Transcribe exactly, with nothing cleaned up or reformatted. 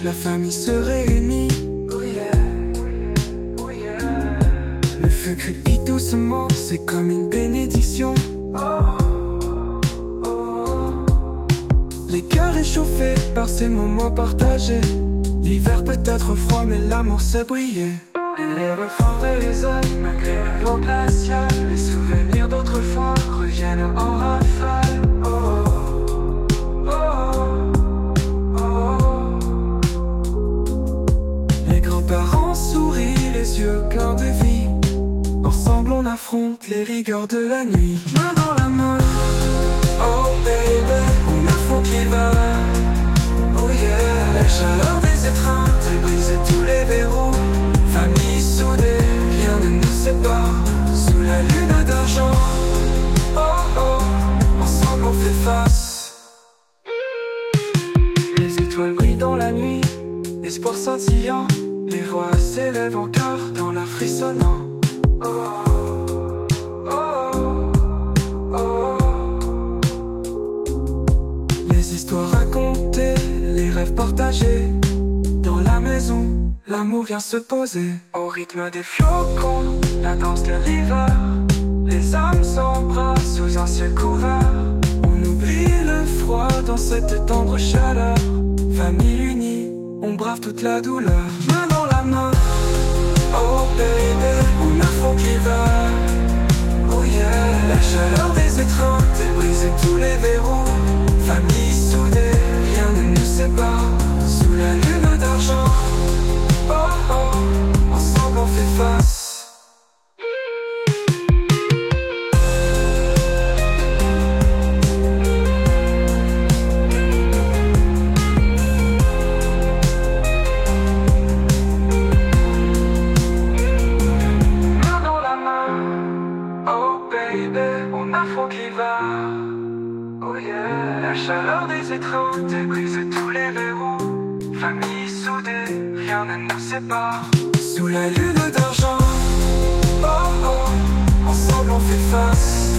la famille se réunit. Oh yeah, oh yeah. Le feu crépite doucement, c'est comme une bénédiction. Oh, oh. Les cœurs réchauffés par ces moments partagés. L'hiver peut être froid mais l'amour sait briller. Les refrains de les œils malgré l'eau glaciale. Les souvenirs d'autrefois reviennent en rafale. Oh, oh, oh. Les grands-parents sourient, les yeux pleins de vie. Ensemble on affronte les rigueurs de la nuit. Main dans la main, oh baby, on affronte l'hiver. Oh yeah, la chaleur des étreintes et briser tous les verrous. Famille soudée, rien ne nous sépare. Sous la lune d'argent, oh oh, ensemble on fait face. Les étoiles brillent dans la nuit, l'espoir scintillant. Les voix s'élèvent en chœur dans l'air frissonnant. Oh, oh, oh, oh. Les histoires racontées, les rêves partagés. Dans la maison, l'amour vient se poser. Au rythme des flocons, la danse de l'hiver. Les âmes s'embrassent sous un ciel couvert. On oublie le froid dans cette tendre chaleur. Famille unie, on brave toute la douleur. Main dans la main, oh baby, on affronte l'hiver. Oh yeah, la chaleur des étreintes et briser tous les verrous. Famille soudée, rien ne nous sépare. Sous la lune d'argent, oh oh, ensemble on fait face. Main dans la main, oh baby, on affronte l'hiver. Oh yeah, la chaleur des étreintes et brise tous les verrous. Famille soudée, rien ne nous sépare. Sous la lune d'argent, oh oh, ensemble on fait face.